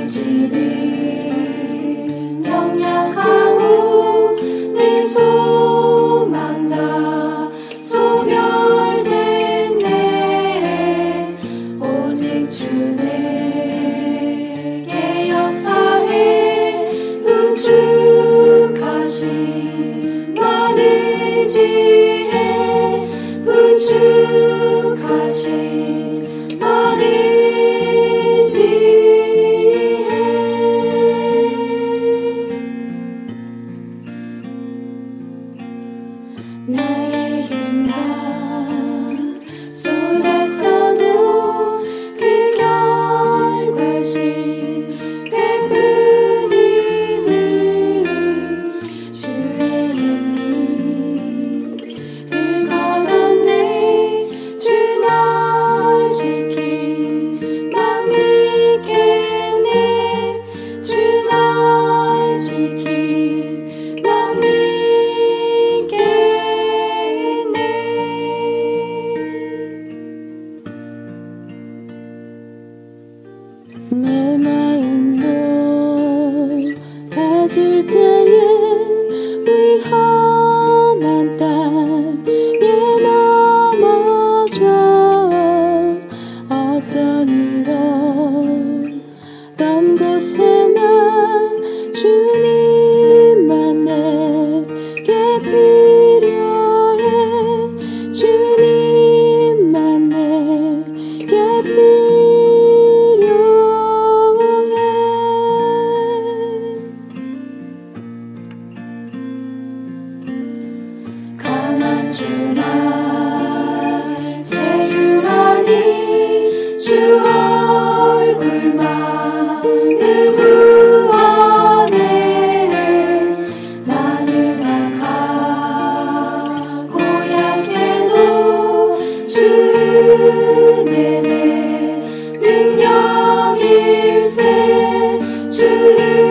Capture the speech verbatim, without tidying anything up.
지는 영약하고 내 소망 다 소멸됐네. 오직 주 내게 역사해 부축하신 많은 지혜 부축하신 많은 지혜 나의 힘 다 쏟았어도 그 결과신 베푸님은 주의 힘이 늘 걷었네. 주 날 지키만 믿겠네. 주 날 지키만 믿겠네. 내 마음도 다질 때에 위험한 땅에 넘어져 어떤 이런 곳에나 주님만 내게 필요해. 주님만 내게 필요해. 강한 주 날 제유라니 주 얼굴만을 구하네. 많은 악한 고약해도 주 은혜는 능력일세. 주